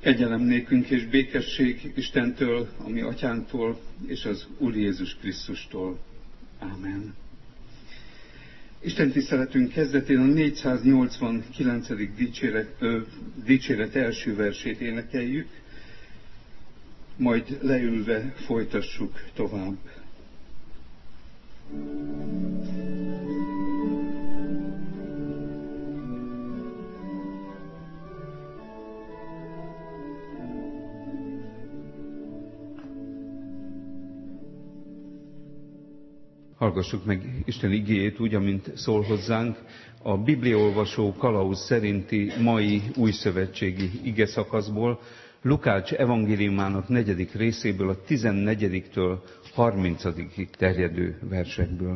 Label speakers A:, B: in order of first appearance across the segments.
A: Kegyelem nékünk és békesség Istentől, a mi atyánktól és az Úr Jézus Krisztustól. Ámen. Isten tiszteletünk kezdetén a 489. dicséret első versét énekeljük, majd leülve folytassuk tovább. Hallgassuk meg Isten igéjét úgy, amint szól hozzánk a bibliaolvasó kalauz szerinti mai újszövetségi igeszakaszból, Lukács evangéliumának 4. részéből, a 14-től 30-ig terjedő versekből.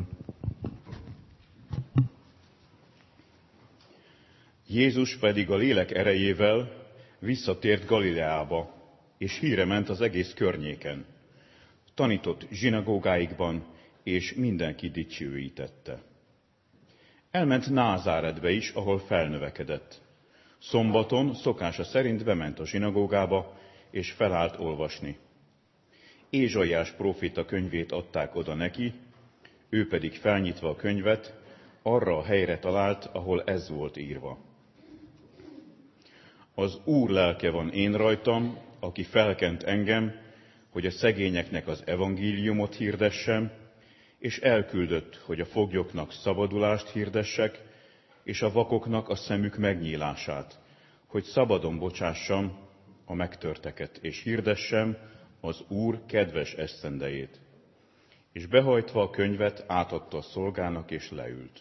B: Jézus pedig a lélek erejével visszatért Galileába, és híre ment az egész környéken. Tanított zsinagógáikban, és mindenki dicsőítette. Elment Názáretbe is, ahol felnövekedett. Szombaton szokása szerint bement a zsinagógába, és felállt olvasni. Ézsaiás próféta könyvét adták oda neki, ő pedig felnyitva a könyvet, arra a helyre talált, ahol ez volt írva. Az Úr lelke van én rajtam, aki felkent engem, hogy a szegényeknek az evangéliumot hirdessem, és elküldött, hogy a foglyoknak szabadulást hirdessek, és a vakoknak a szemük megnyílását, hogy szabadon bocsássam a megtörteket, és hirdessem az Úr kedves esztendejét. És behajtva a könyvet átadta a szolgának, és leült.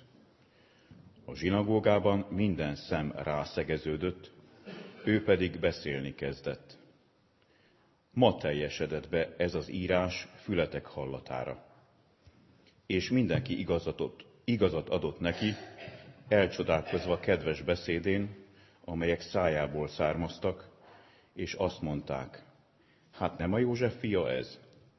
B: A zsinagógában minden szem rászegeződött, ő pedig beszélni kezdett. Ma teljesedett be ez az írás fületek hallatára. És mindenki igazat adott neki, elcsodálkozva kedves beszédén, amelyek szájából származtak, és azt mondták, hát nem a József fia ez?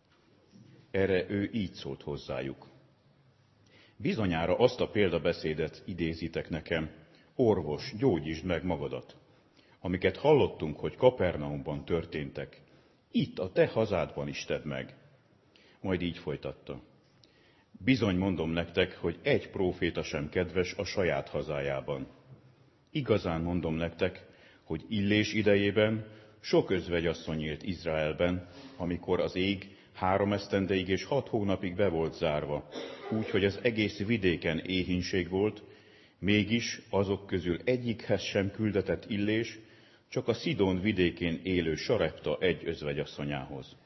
B: Erre ő így szólt hozzájuk. Bizonyára azt a példabeszédet idézitek nekem, orvos, gyógyítsd meg magadat, amiket hallottunk, hogy Kapernaumban történtek, itt a te hazádban is tedd meg. Majd így folytatta. Bizony mondom nektek, hogy egy próféta sem kedves a saját hazájában. Igazán mondom nektek, hogy Illés idejében sok özvegyasszony élt Izraelben, amikor az ég 3 esztendeig és 6 hónapig be volt zárva, úgy, hogy az egész vidéken éhínség volt, mégis azok közül egyikhez sem küldetett Illés, csak a Szidón vidékén élő Sarepta egy özvegyasszonyához.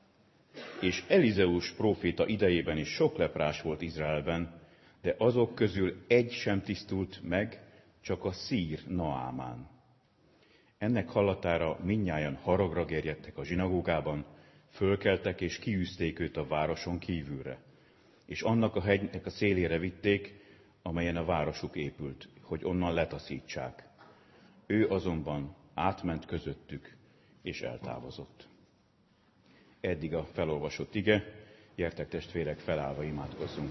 B: És Elizeus próféta idejében is sok leprás volt Izraelben, de azok közül egy sem tisztult meg, csak a szír Naámán. Ennek hallatára mindnyájan haragra gerjedtek a zsinagógában, fölkeltek és kiűzték őt a városon kívülre. És annak a hegynek a szélére vitték, amelyen a városuk épült, hogy onnan letaszítsák. Ő azonban átment közöttük, és eltávozott. Eddig a felolvasott ige, gyertek testvérek, felállva imádkozzunk.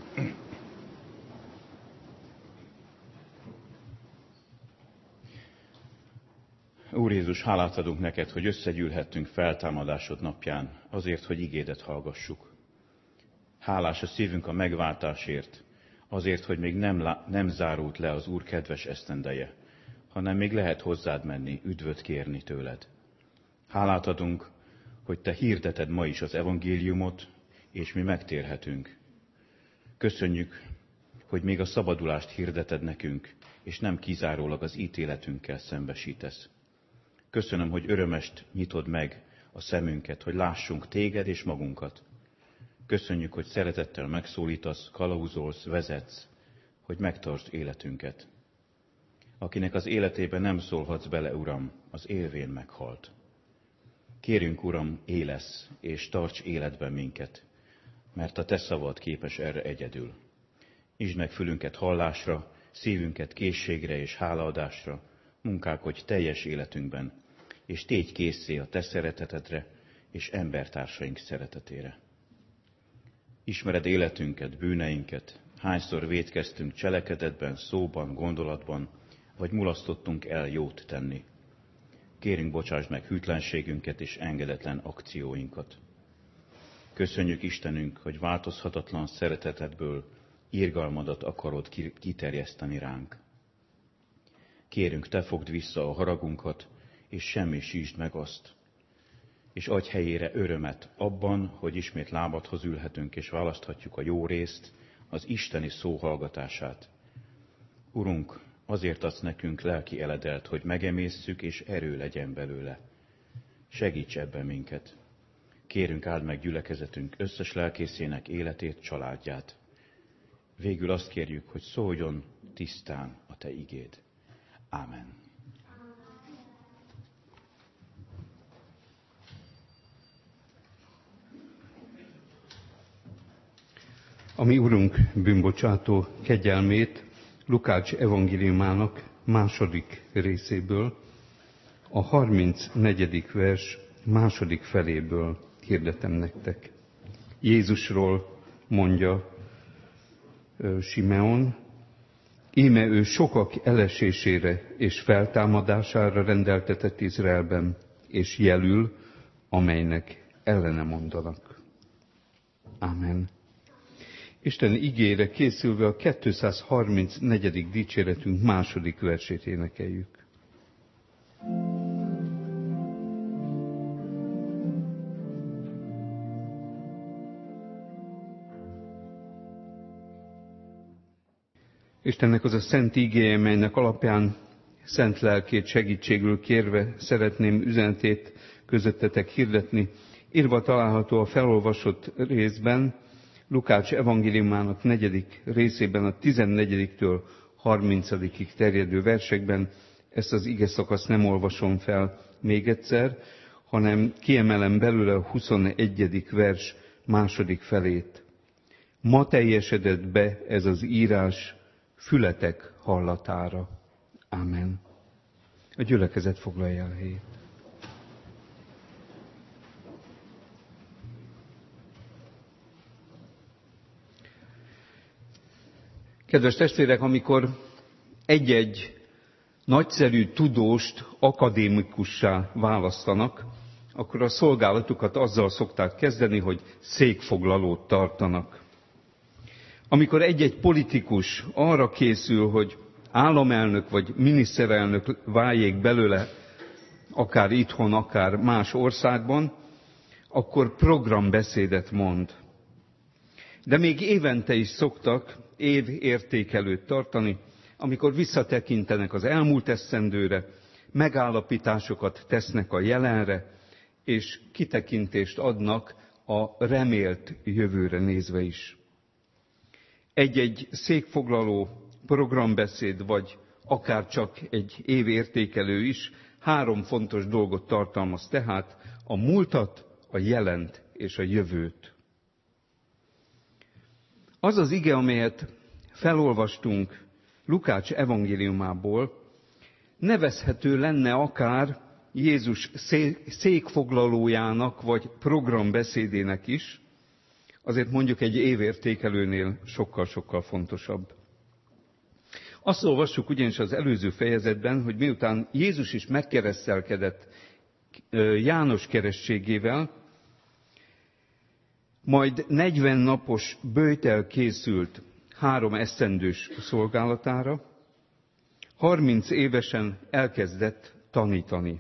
B: Úr Jézus, hálát adunk neked, hogy összegyűlhettünk feltámadásod napján, azért, hogy igédet hallgassuk. Hálás a szívünk a megváltásért, azért, hogy még nem zárult le az Úr kedves esztendeje, hanem még lehet hozzád menni, üdvöt kérni tőled. Hálát adunk, hogy te hirdeted ma is az evangéliumot, és mi megtérhetünk. Köszönjük, hogy még a szabadulást hirdeted nekünk, és nem kizárólag az ítéletünkkel szembesítesz. Köszönöm, hogy örömest nyitod meg a szemünket, hogy lássunk téged és magunkat. Köszönjük, hogy szeretettel megszólítasz, kalauzolsz, vezetsz, hogy megtartsd életünket. Akinek az életébe nem szólhatsz bele, Uram, az élvén meghalt. Kérünk, Uram, élesz és tarts életben minket, mert a te szavad képes erre egyedül. Nyisd meg fülünket hallásra, szívünket készségre és hálaadásra, munkálkodj teljes életünkben, és tégy készé a te szeretetedre és embertársaink szeretetére. Ismered életünket, bűneinket, hányszor vétkeztünk cselekedetben, szóban, gondolatban, vagy mulasztottunk el jót tenni. kérünk, bocsásd meg hűtlenségünket és engedetlen akcióinkat. Köszönjük, Istenünk, hogy változhatatlan szeretetedből irgalmadat akarod kiterjeszteni ránk. Kérünk, te fogd vissza a haragunkat, és semmisítsd meg azt, és adj helyére örömet abban, hogy ismét lábadhoz ülhetünk, és választhatjuk a jó részt, az isteni szó hallgatását. Urunk, azért adsz nekünk lelki eledelt, hogy megemészszük, és erő legyen belőle. Segíts ebben minket. Kérünk, áld meg gyülekezetünk összes lelkészének életét, családját. Végül azt kérjük, hogy szóljon tisztán a te igéd. Ámen.
A: A mi Urunk bűnbocsátó kegyelmét Lukács evangéliumának második részéből, a 34. vers második feléből hirdetem nektek. Jézusról mondja Simeon, íme ő sokak elesésére és feltámadására rendeltetett Izraelben, és jelül, amelynek ellene mondanak. Amen. Isten igére készülve a 234. dicséretünk második versét énekeljük. Istennek az a szent igéje, melynek alapján szent lelkét segítségül kérve szeretném üzenetét közöttetek hirdetni. Írva található a felolvasott részben, Lukács evangéliumának 4. részében a 14-től 30-ig terjedő versekben. Ezt az ige szakaszt nem olvasom fel még egyszer, hanem kiemelem belőle a 21. vers második felét. Ma teljesedett be ez az írás fületek hallatára. Amen. A gyülekezet foglalja el helyét. Kedves testvérek, amikor egy-egy nagyszerű tudóst akadémikussá választanak, akkor a szolgálatukat azzal szokták kezdeni, hogy székfoglalót tartanak. Amikor egy-egy politikus arra készül, hogy államelnök vagy miniszterelnök váljék belőle, akár itthon, akár más országban, akkor programbeszédet mond. De még évente is szoktak évértékelőt tartani, amikor visszatekintenek az elmúlt esztendőre, megállapításokat tesznek a jelenre, és kitekintést adnak a remélt jövőre nézve is. Egy-egy székfoglaló programbeszéd, vagy akár csak egy évértékelő is 3 fontos dolgot tartalmaz, tehát a múltat, a jelent és a jövőt. Az az ige, amelyet felolvastunk Lukács evangéliumából, nevezhető lenne akár Jézus székfoglalójának vagy programbeszédének is, azért mondjuk egy évértékelőnél sokkal-sokkal fontosabb. Azt olvassuk ugyanis az előző fejezetben, hogy miután Jézus is megkeresztelkedett János keresztségével, majd 40 napos böjtel készült 3 esztendős szolgálatára, 30 évesen elkezdett tanítani.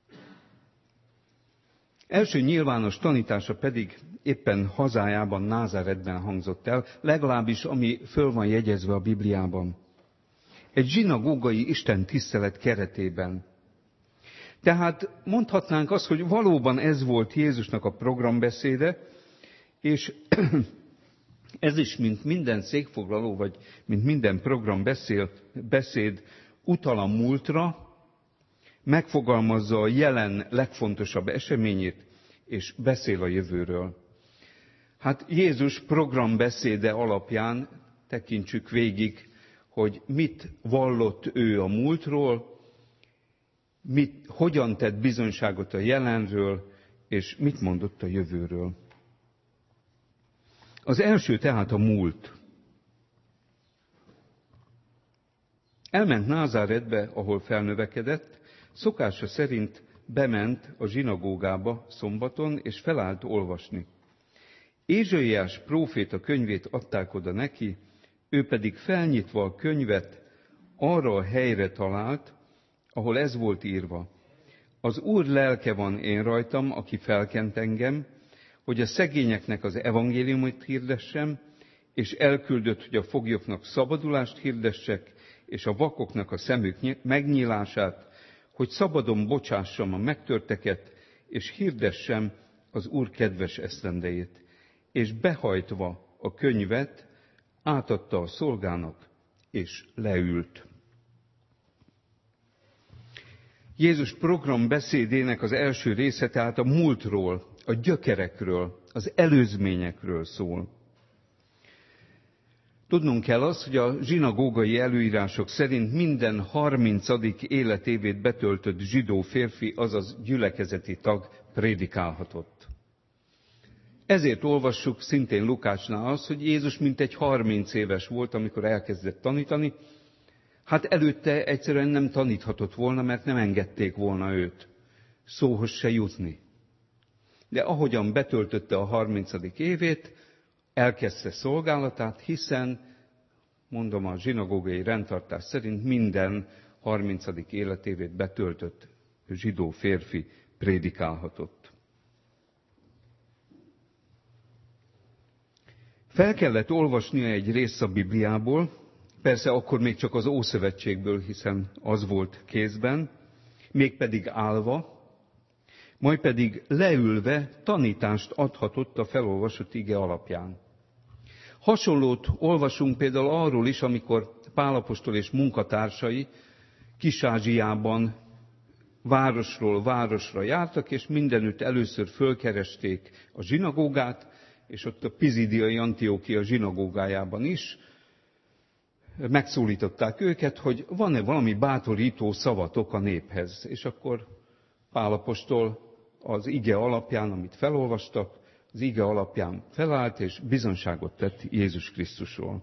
A: Első nyilvános tanítása pedig éppen hazájában, Názáretben hangzott el, legalábbis ami föl van jegyezve a Bibliában. Egy zsinagógai istentisztelet keretében. Tehát mondhatnánk azt, hogy valóban ez volt Jézusnak a programbeszéde, és ez is, mint minden székfoglaló, vagy mint minden programbeszéd utal a múltra, megfogalmazza a jelen legfontosabb eseményét, és beszél a jövőről. Hát Jézus programbeszéde alapján tekintsük végig, hogy mit vallott ő a múltról, hogyan tett bizonyságot a jelenről, és mit mondott a jövőről. Az első tehát a múlt. Elment Názáretbe, ahol felnövekedett, szokása szerint bement a zsinagógába szombaton, és felállt olvasni. Ézsaiás próféta könyvét adták oda neki, ő pedig felnyitva a könyvet arra a helyre talált, ahol ez volt írva. Az Úr lelke van én rajtam, aki felkent engem, hogy a szegényeknek az evangéliumot hirdessem, és elküldött, hogy a foglyoknak szabadulást hirdessek, és a vakoknak a szemük megnyílását, hogy szabadon bocsássam a megtörteket, és hirdessem az Úr kedves esztendejét. És behajtva a könyvet, átadta a szolgának, és leült. Jézus programbeszédének az első része tehát a múltról, a gyökerekről, az előzményekről szól. Tudnunk kell azt, hogy a zsinagógai előírások szerint minden 30. életévét betöltött zsidó férfi, azaz gyülekezeti tag prédikálhatott. Ezért olvassuk szintén Lukácsnál azt, hogy Jézus mintegy 30 éves volt, amikor elkezdett tanítani. Hát előtte egyszerűen nem taníthatott volna, mert nem engedték volna őt szóhoz se jutni. De ahogyan betöltötte a 30. évét, elkezdte szolgálatát, hiszen, mondom, a zsinagógai rendtartás szerint minden 30. életévét betöltött zsidó férfi prédikálhatott. Fel kellett olvasnia egy részt a Bibliából, persze akkor még csak az Ószövetségből, hiszen az volt kézben, mégpedig állva, majd pedig leülve tanítást adhatott a felolvasott ige alapján. Hasonlót olvasunk például arról is, amikor Pál apostol és munkatársai Kis-Ázsiában városról városra jártak, és mindenütt először fölkeresték a zsinagógát, és ott a Pizidiai Antiókia zsinagógájában is megszólították őket, hogy van-e valami bátorító szavatok a néphez. És akkor Pál apostol az ige alapján, amit felolvastak, az ige alapján felállt, és bizonságot tett Jézus Krisztusról.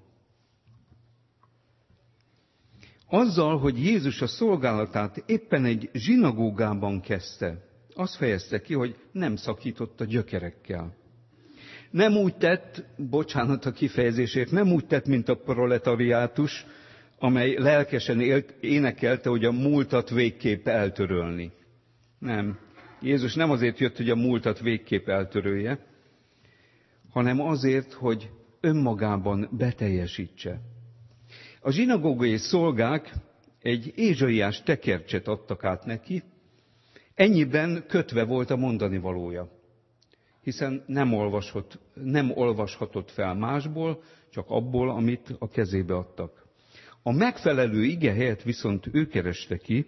A: Azzal, hogy Jézus a szolgálatát éppen egy zsinagógában kezdte, azt fejezte ki, hogy nem szakított a gyökerekkel. Nem úgy tett, bocsánat a kifejezésért, nem úgy tett, mint a proletariátus, amely lelkesen énekelte, hogy a múltat végképp eltörölni. Nem. Jézus nem azért jött, hogy a múltat végképp eltörölje, hanem azért, hogy önmagában beteljesítse. A zsinagógai szolgák egy ézsaiás tekercset adtak át neki, ennyiben kötve volt a mondani valója, hiszen nem olvashatott fel másból, csak abból, amit a kezébe adtak. A megfelelő ige helyett viszont ő kereste ki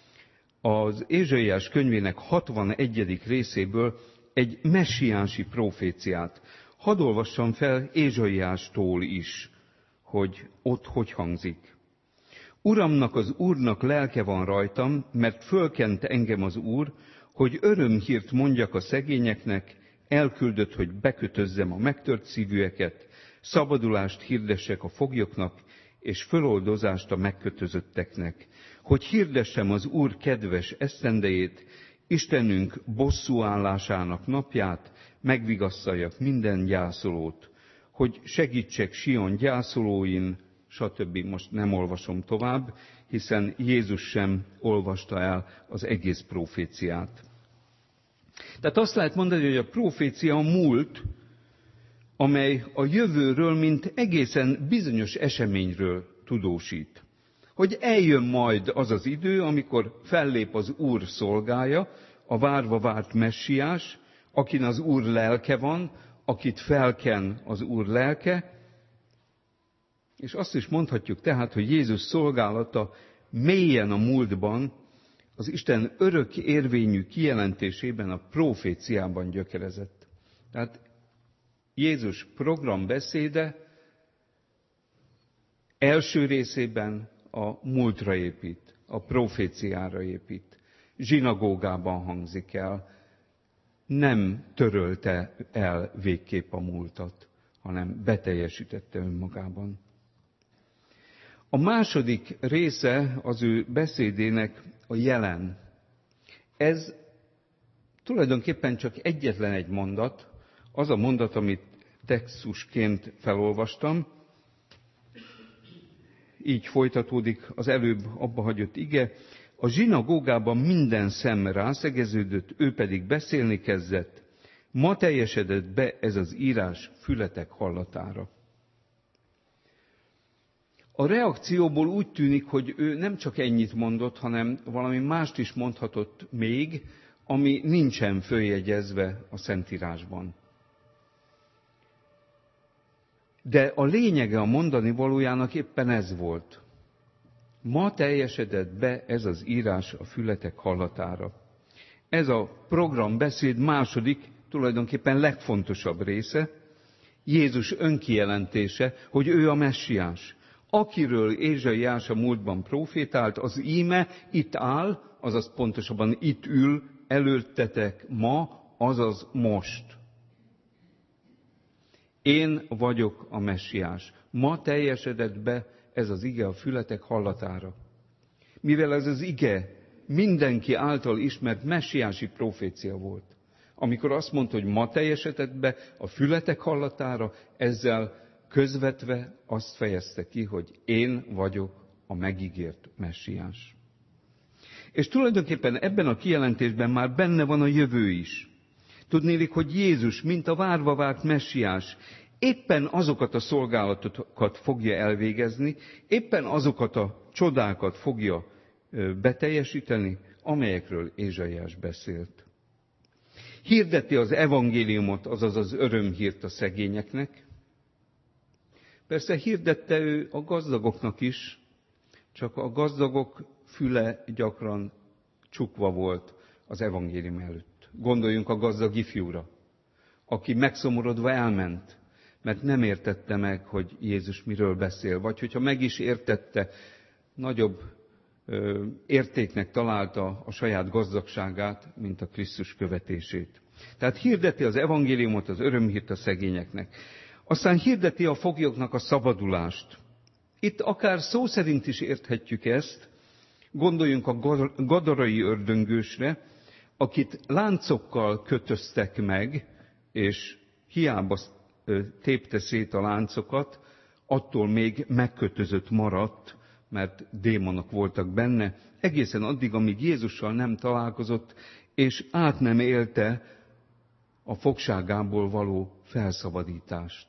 A: az Ézsaiás könyvének 61. részéből egy messiánsi proféciát. Hadd olvassam fel Ézsaiástól is, hogy ott hogy hangzik. Uramnak, az Úrnak lelke van rajtam, mert fölkent engem az Úr, hogy örömhírt mondjak a szegényeknek, elküldött, hogy bekötözzem a megtört szívűeket, szabadulást hirdessek a foglyoknak, és föloldozást a megkötözötteknek, hogy hirdessem az Úr kedves esztendejét, Istenünk bosszúállásának napját, megvigasztaljak minden gyászolót, hogy segítsek Sion gyászolóin, stb. Most nem olvasom tovább, hiszen Jézus sem olvasta el az egész proféciát. Tehát azt lehet mondani, hogy a profécia a múlt, amely a jövőről, mint egészen bizonyos eseményről tudósít. Hogy eljön majd az az idő, amikor fellép az Úr szolgája, a várva várt messiás, akin az Úr lelke van, akit felken az Úr lelke, és azt is mondhatjuk tehát, hogy Jézus szolgálata mélyen a múltban, az Isten örök érvényű kijelentésében, a proféciában gyökerezett. Tehát Jézus programbeszéde első részében a múltra épít, a proféciára épít. Zsinagógában hangzik el. Nem törölte el végképp a múltat, hanem beteljesítette önmagában. A második része az ő beszédének a jelen. Ez Tulajdonképpen csak egyetlen egy mondat, az a mondat, amit textusként felolvastam. Így folytatódik az előbb abba hagyott ige. A zsinagógában minden szem rászegeződött, ő pedig beszélni kezdett. Ma teljesedett be ez az írás fületek hallatára. A reakcióból úgy tűnik, hogy ő nem csak ennyit mondott, hanem valami mást is mondhatott még, ami nincsen följegyezve a Szentírásban. De a lényege a mondani valójának éppen ez volt. Ma teljesedett be ez az írás a fületek hallatára. Ez a programbeszéd második, tulajdonképpen legfontosabb része, Jézus önkijelentése, hogy ő a messiás. Akiről Ézsaiás a múltban profétált, az íme itt áll, azaz pontosabban itt ül előttetek ma, azaz most. Én vagyok a messiás. Ma teljesedett be ez az ige a fületek hallatára. Mivel ez az ige mindenki által ismert messiási profécia volt, amikor azt mondta, hogy ma teljesedett be a fületek hallatára, ezzel közvetve azt fejezte ki, hogy én vagyok a megígért messiás. És tulajdonképpen ebben a kijelentésben már benne van a jövő is. Tudnélik, hogy Jézus, mint a várva várt messiás, éppen azokat a szolgálatokat fogja elvégezni, éppen azokat a csodákat fogja beteljesíteni, amelyekről Ézsaiás beszélt. Hirdeti az evangéliumot, azaz az örömhírt a szegényeknek. Persze hirdette ő a gazdagoknak is, csak a gazdagok füle gyakran csukva volt az evangélium előtt. Gondoljunk a gazdag ifjúra, aki megszomorodva elment, mert nem értette meg, hogy Jézus miről beszél. Vagy hogyha meg is értette, nagyobb értéknek találta a saját gazdagságát, mint a Krisztus követését. Tehát hirdeti az evangéliumot, az örömhírt a szegényeknek. Aztán hirdeti a foglyoknak a szabadulást. Itt akár szó szerint is érthetjük ezt, gondoljunk a gadarai ördöngősre, akit láncokkal kötöztek meg, és hiába tépte szét a láncokat, attól még megkötözött maradt, mert démonok voltak benne, egészen addig, amíg Jézussal nem találkozott, és át nem élte a fogságából való felszabadítást.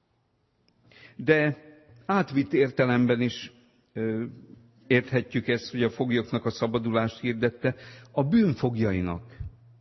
A: De átvitt értelemben is érthetjük ezt, hogy a foglyoknak a szabadulást hirdette a bűnfoglyainak.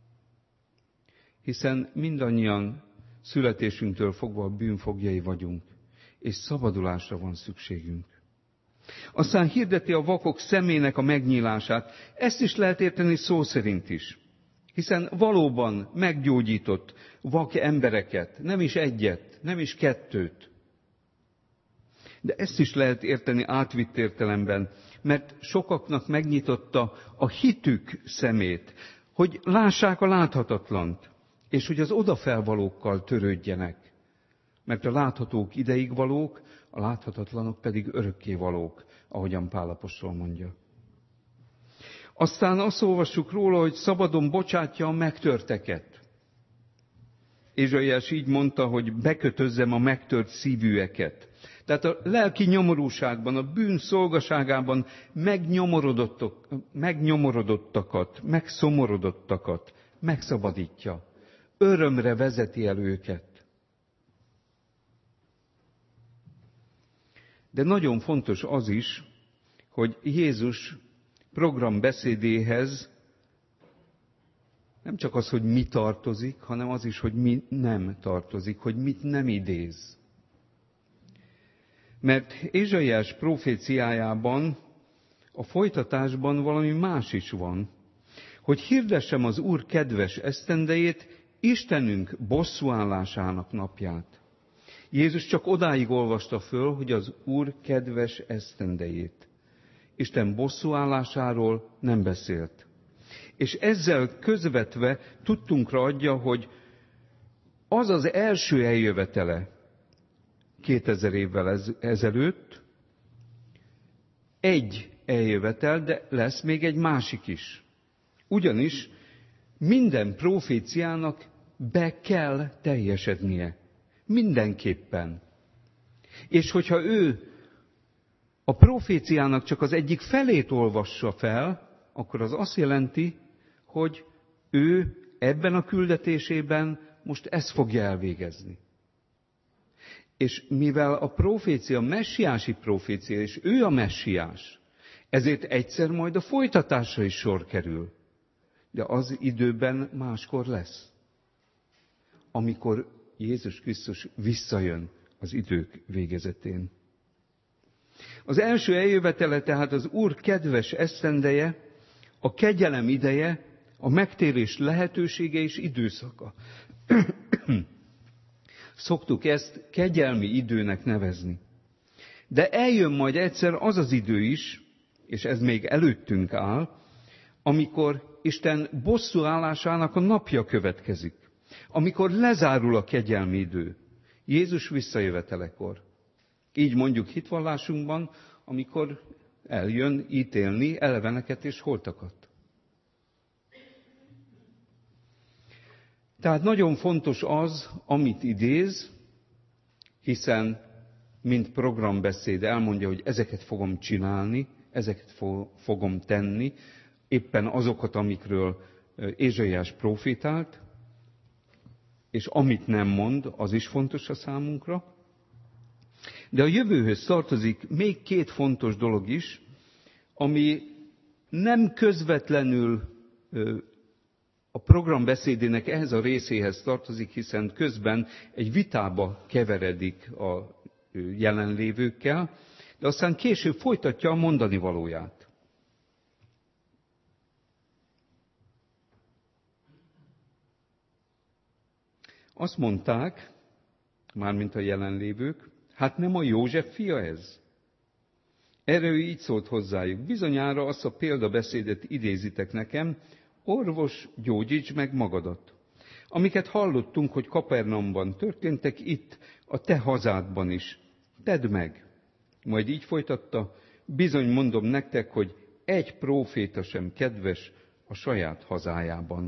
A: Hiszen mindannyian születésünktől fogva a bűnfogjai vagyunk, és szabadulásra van szükségünk. Aztán hirdeti a vakok szemének a megnyílását. Ezt is lehet érteni szó szerint is. Hiszen valóban meggyógyított vak embereket, nem is egyet, nem is kettőt. De ezt is lehet érteni átvitt értelemben, mert sokaknak megnyitotta a hitük szemét, hogy lássák a láthatatlant, és hogy az odafelvalókkal törődjenek. Mert a láthatók ideig valók, a láthatatlanok pedig örökké valók, ahogyan Pál apostol mondja. Aztán azt olvassuk róla, hogy szabadon bocsátja a megtörteket. Ézsaiás így mondta, hogy bekötözzem a megtört szívűeket. Tehát a lelki nyomorúságban, a bűn szolgaságában megnyomorodottakat, megszomorodottakat megszabadítja. Örömre vezeti el őket. De nagyon fontos az is, hogy Jézus programbeszédéhez nem csak az, hogy mi tartozik, hanem az is, hogy mi nem tartozik, hogy mit nem idéz. Mert Ézsaiás proféciájában, a folytatásban valami más is van, hogy hirdessem az Úr kedves esztendejét, Istenünk bosszúállásának napját. Jézus csak odáig olvasta föl, hogy az Úr kedves esztendejét. Isten bosszúállásáról nem beszélt. És ezzel közvetve tudtunkra adja, hogy az az első eljövetele 2000 évvel ezelőtt egy eljövetel, de lesz még egy másik is. Ugyanis minden proféciának be kell teljesednie. Mindenképpen. És hogyha ő a proféciának csak az egyik felét olvassa fel, akkor az azt jelenti, hogy ő ebben a küldetésében most ezt fogja elvégezni. És mivel a profécia messiási profécia, és ő a messiás, ezért egyszer majd a folytatásra is sor kerül. De az időben máskor lesz. Amikor Jézus Krisztus visszajön az idők végezetén. Az első eljövetele tehát az Úr kedves esztendeje, a kegyelem ideje, a megtérés lehetősége és időszaka. Szoktuk ezt kegyelmi időnek nevezni. De eljön majd egyszer az az idő is, és ez még előttünk áll, amikor Isten bosszúállásának a napja következik. Amikor lezárul a kegyelmi idő. Jézus visszajövetelekor. Így mondjuk hitvallásunkban, amikor eljön ítélni eleveneket és holtakat. Tehát nagyon fontos az, amit idéz, hiszen mint programbeszéd elmondja, hogy ezeket fogom csinálni, ezeket fogom tenni, éppen azokat, amikről Ézsaiás profétált, és amit nem mond, az is fontos a számunkra. De a jövőhöz tartozik még két fontos dolog is, ami nem közvetlenül a programbeszédének ehhez a részéhez tartozik, hiszen közben egy vitába keveredik a jelenlévőkkel, de aztán később folytatja a mondani valóját. Azt mondták, mármint a jelenlévők, hát nem a József fia ez? Erre ő így szólt hozzájuk, bizonyára azt a példabeszédet idézitek nekem, orvos, gyógyíts meg magadat. Amiket hallottunk, hogy Kapernaumban történtek, itt a te hazádban is. Tedd meg. Majd így folytatta, bizony mondom nektek, hogy egy próféta sem kedves a saját hazájában.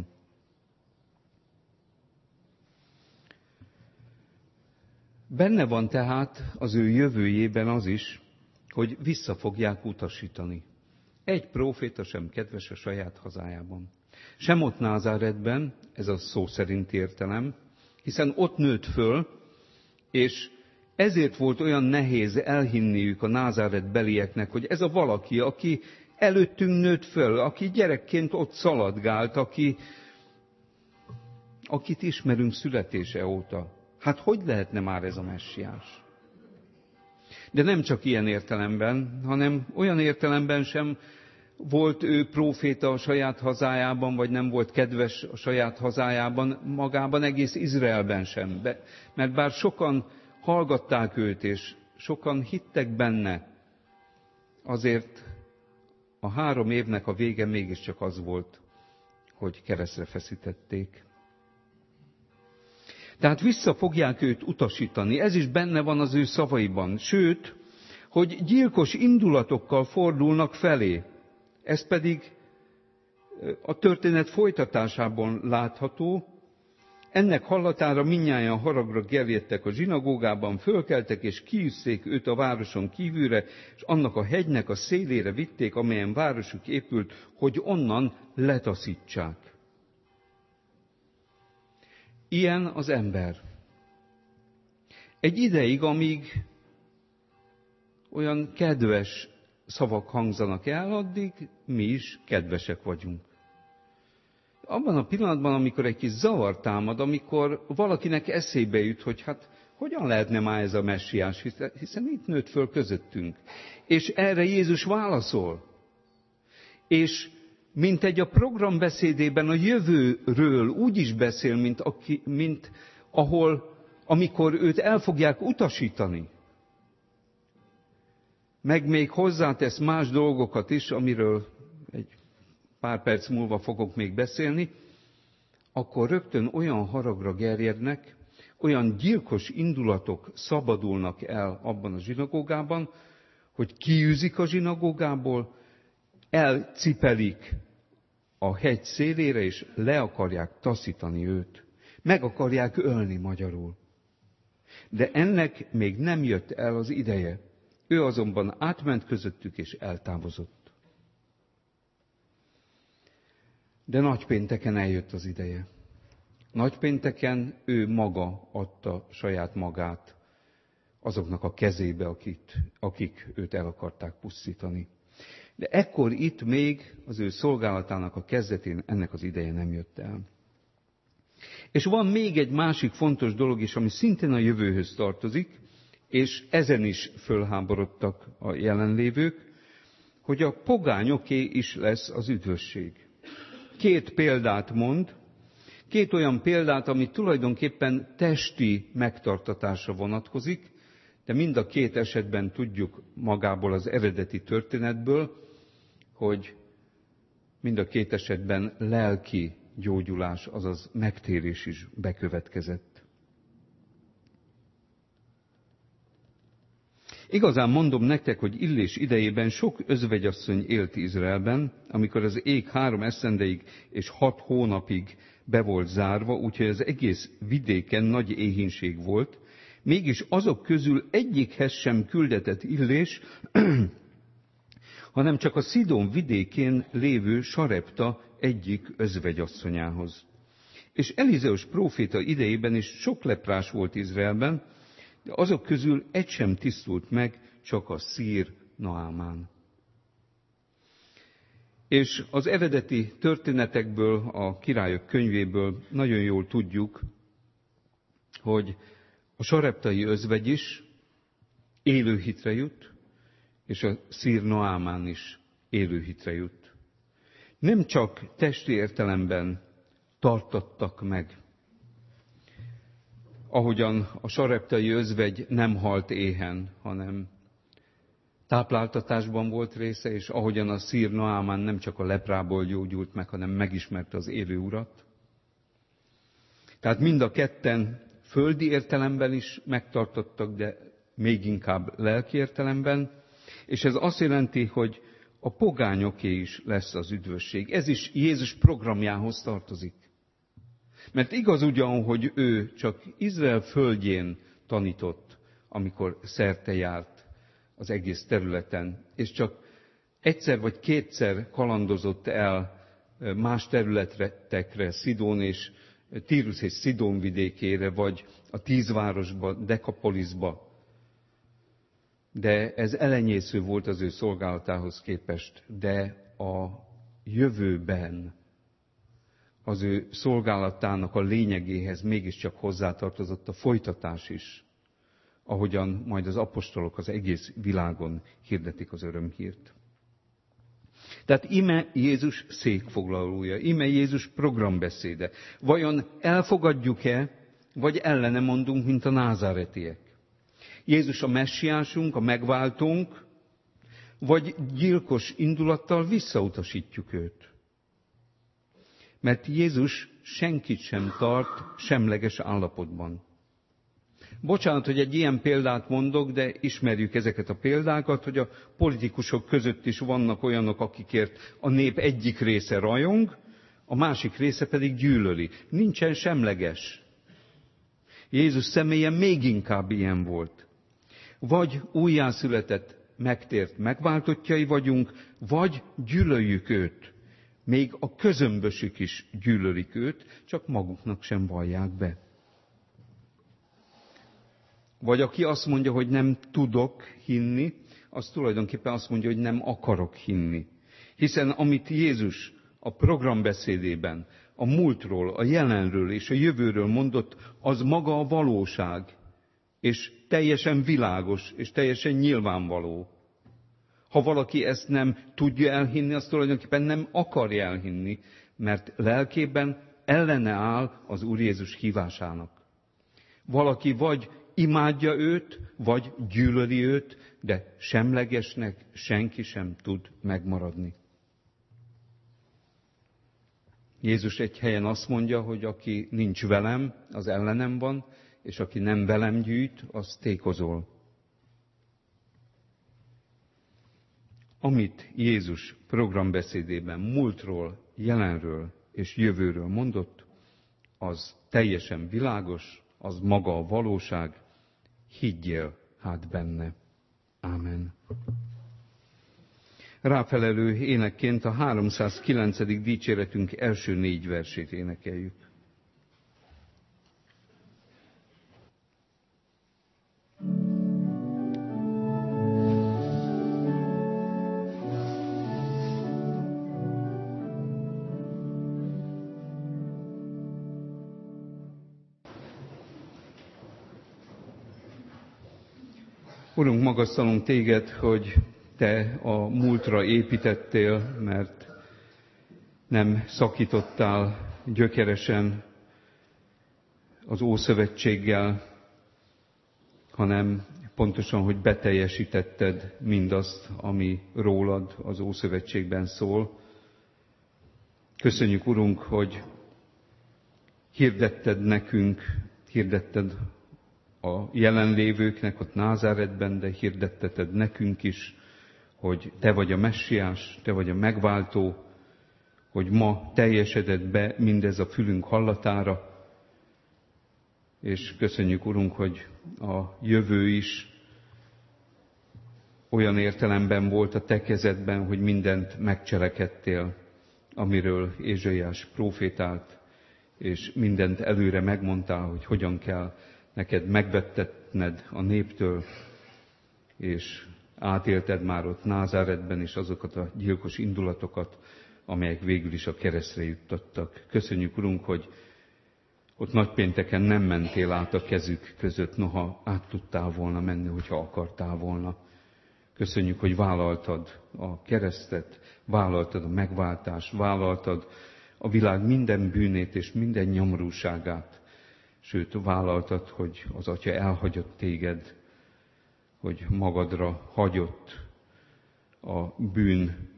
A: Benne van tehát az ő jövőjében az is, hogy vissza fogják utasítani. Egy próféta sem kedves a saját hazájában. Sem ott Názáretben, ez a szó szerinti értelem, hiszen ott nőtt föl, és ezért volt olyan nehéz elhinniük a Názáret belieknek, hogy ez a valaki, aki előttünk nőtt föl, aki gyerekként ott szaladgált, akit ismerünk születése óta. Hát hogy lehetne már ez a messiás? De nem csak ilyen értelemben, hanem olyan értelemben sem volt ő próféta a saját hazájában, vagy nem volt kedves a saját hazájában, magában egész Izraelben sem. Mert bár sokan hallgatták őt, és sokan hittek benne, azért a 3 évnek a vége mégiscsak az volt, hogy keresztre feszítették. Tehát vissza fogják őt utasítani, ez is benne van az ő szavaiban. Sőt, hogy gyilkos indulatokkal fordulnak felé. Ez pedig a történet folytatásában látható. Ennek hallatára mindnyájan haragra gerjedtek a zsinagógában, fölkeltek és kiűzték őt a városon kívülre, és annak a hegynek a szélére vitték, amelyen városuk épült, hogy onnan letaszítsák. Ilyen az ember. Egy ideig, amíg olyan kedves szavak hangzanak el, addig mi is kedvesek vagyunk. Abban a pillanatban, amikor egy kis zavar támad, amikor valakinek eszébe jut, hogy hát hogyan lehetne már ez a messiás, hiszen itt nőtt föl közöttünk. És erre Jézus válaszol. És mintegy a programbeszédében a jövőről úgy is beszél, amikor őt el fogják utasítani. Meg még hozzátesz más dolgokat is, amiről egy pár perc múlva fogok még beszélni, akkor rögtön olyan haragra gerjednek, olyan gyilkos indulatok szabadulnak el abban a zsinagógában, hogy kiűzik a zsinagógából, elcipelik a hegy szélére, és le akarják taszítani őt. Meg akarják ölni magyarul. De ennek még nem jött el az ideje. Ő azonban átment közöttük, és eltávozott. De nagypénteken eljött az ideje. Nagypénteken ő maga adta saját magát azoknak a kezébe, akik őt el akarták pusztítani. De ekkor itt még az ő szolgálatának a kezdetén ennek az ideje nem jött el. És van még egy másik fontos dolog is, ami szintén a jövőhöz tartozik, és ezen is fölháborodtak a jelenlévők, hogy a pogányoké is lesz az üdvösség. 2 példát mond, 2 olyan példát, ami tulajdonképpen testi megtartatásra vonatkozik, de mind a 2 esetben tudjuk magából az eredeti történetből, hogy mind a 2 esetben lelki gyógyulás, azaz megtérés is bekövetkezett. Igazán mondom nektek, hogy Illés idejében sok özvegyasszony élt Izraelben, amikor az ég 3 esztendeig és 6 hónapig be volt zárva, úgyhogy az egész vidéken nagy éhínség volt, mégis azok közül egyikhez sem küldetett Illés, hanem csak a Szidón vidékén lévő Sarepta egyik özvegyasszonyához. És Elizeus próféta idejében is sok leprás volt Izraelben, de azok közül egy sem tisztult meg, csak a szír Naámán. És az eredeti történetekből, a királyok könyvéből nagyon jól tudjuk, hogy a sareptai özvegy is élő hitre jut, és a szír Naámán is élő hitre jut. Nem csak testi értelemben tartattak meg, ahogyan a sareptai özvegy nem halt éhen, hanem tápláltatásban volt része, és ahogyan a szír Naámán nem csak a leprából gyógyult meg, hanem megismerte az élő urat. Tehát mind a ketten földi értelemben is megtartottak, de még inkább lelki értelemben, és ez azt jelenti, hogy a pogányoké is lesz az üdvösség. Ez is Jézus programjához tartozik. Mert igaz ugyan, hogy ő csak Izrael földjén tanított, amikor szerte járt az egész területen, és csak egyszer vagy kétszer kalandozott el más területekre, Szidón és Tírus és Szidón vidékére, vagy a 10 városba, Dekapoliszba. De ez elenyésző volt az ő szolgálatához képest, de a jövőben az ő szolgálatának a lényegéhez mégiscsak hozzátartozott a folytatás is, ahogyan majd az apostolok az egész világon hirdetik az örömhírt. Tehát íme Jézus székfoglalója, íme Jézus programbeszéde. Vajon elfogadjuk-e, vagy ellene mondunk, mint a názáretiek? Jézus a messiásunk, a megváltónk, vagy gyilkos indulattal visszautasítjuk őt? Mert Jézus senkit sem tart semleges állapotban. Bocsánat, hogy egy ilyen példát mondok, de ismerjük ezeket a példákat, hogy a politikusok között is vannak olyanok, akikért a nép egyik része rajong, a másik része pedig gyűlöli. Nincsen semleges. Jézus személye még inkább ilyen volt. Vagy újjászületett, megtért megváltottjai vagyunk, vagy gyűlöljük őt. Még a közömbösük is gyűlölik őt, csak maguknak sem vallják be. Vagy aki azt mondja, hogy nem tudok hinni, az tulajdonképpen azt mondja, hogy nem akarok hinni. Hiszen amit Jézus a programbeszédében, a múltról, a jelenről és a jövőről mondott, az maga a valóság, és teljesen világos, és teljesen nyilvánvaló. Ha valaki ezt nem tudja elhinni, az tulajdonképpen nem akarja elhinni, mert lelkében ellene áll az Úr Jézus hívásának. Valaki vagy imádja őt, vagy gyűlöli őt, de semlegesnek senki sem tud megmaradni. Jézus egy helyen azt mondja, hogy aki nincs velem, az ellenem van, és aki nem velem gyűjt, az tékozol. Amit Jézus programbeszédében múltról, jelenről és jövőről mondott, az teljesen világos, az maga a valóság, higgyél hát benne. Ámen. Ráfelelő énekként a 309. dicséretünk első 4 versét énekeljük. Urunk, magasztalunk téged, hogy te a múltra építettél, mert nem szakítottál gyökeresen az Ószövetséggel, hanem pontosan, hogy beteljesítetted mindazt, ami rólad az Ószövetségben szól. Köszönjük, Urunk, hogy hirdetted nekünk, hirdetted a jelenlévőknek ott Názáretben, de hirdetteted nekünk is, hogy te vagy a messiás, te vagy a megváltó, hogy ma teljesedett be mindez a fülünk hallatára, és köszönjük, Urunk, hogy a jövő is olyan értelemben volt a te kezedben, hogy mindent megcselekedtél, amiről Ézsaiás prófétált, és mindent előre megmondtál, hogy hogyan kell neked megvettetned a néptől, és átélted már ott Názáretben is azokat a gyilkos indulatokat, amelyek végül is a keresztre juttattak. Köszönjük, Urunk, hogy ott nagypénteken nem mentél át a kezük között, noha át tudtál volna menni, hogyha akartál volna. Köszönjük, hogy vállaltad a keresztet, vállaltad a megváltást, vállaltad a világ minden bűnét és minden nyomorúságát, sőt, vállaltad, hogy az Atya elhagyott téged, hogy magadra hagyott a bűn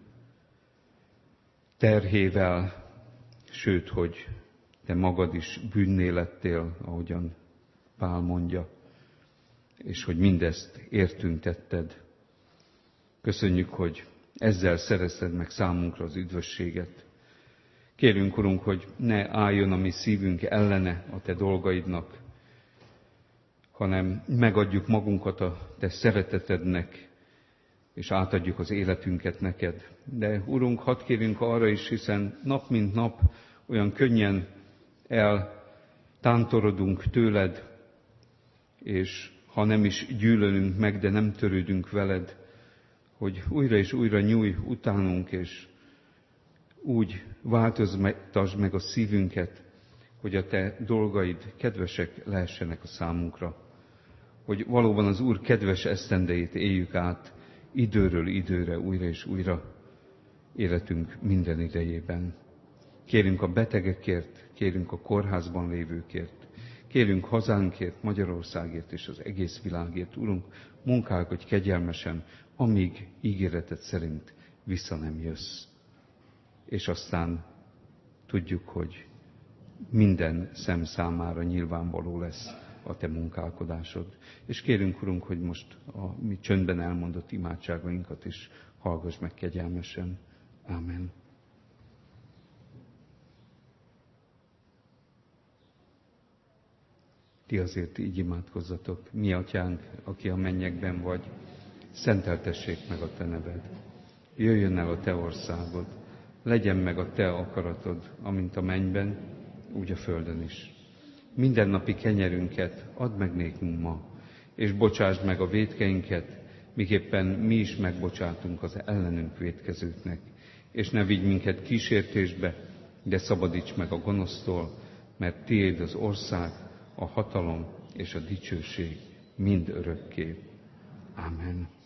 A: terhével, sőt, hogy te magad is bűnné lettél, ahogyan Pál mondja, és hogy mindezt értünk tetted. Köszönjük, hogy ezzel szerezted meg számunkra az üdvösséget. Kérünk, Urunk, hogy ne álljon a mi szívünk ellene a te dolgaidnak, hanem megadjuk magunkat a te szeretetednek, és átadjuk az életünket neked. De, Urunk, hadd kérünk arra is, hiszen nap mint nap olyan könnyen eltántorodunk tőled, és ha nem is gyűlölünk meg, de nem törődünk veled, hogy újra és újra nyújj utánunk, és úgy változtasd meg a szívünket, hogy a te dolgaid kedvesek lehessenek a számunkra. Hogy valóban az Úr kedves esztendejét éljük át időről időre, újra és újra életünk minden idejében. Kérünk a betegekért, kérünk a kórházban lévőkért, kérünk hazánkért, Magyarországért és az egész világért. Urunk, munkálkodj kegyelmesen, amíg ígéreted szerint vissza nem jössz. És aztán tudjuk, hogy minden szem számára nyilvánvaló lesz a te munkálkodásod. És kérünk, Urunk, hogy most a mi csöndben elmondott imádságainkat is hallgass meg kegyelmesen. Ámen. Ti azért így imádkozzatok. Mi, Atyánk, aki a mennyekben vagy, szenteltessék meg a te neved. Jöjjön el a te országod. Legyen meg a te akaratod, amint a mennyben, úgy a földön is. Mindennapi kenyerünket add meg nékünk ma, és bocsásd meg a vétkeinket, miképpen mi is megbocsátunk az ellenünk vétkezőknek. És ne vigy minket kísértésbe, de szabadíts meg a gonosztól, mert tiéd az ország, a hatalom és a dicsőség mind örökké. Ámen.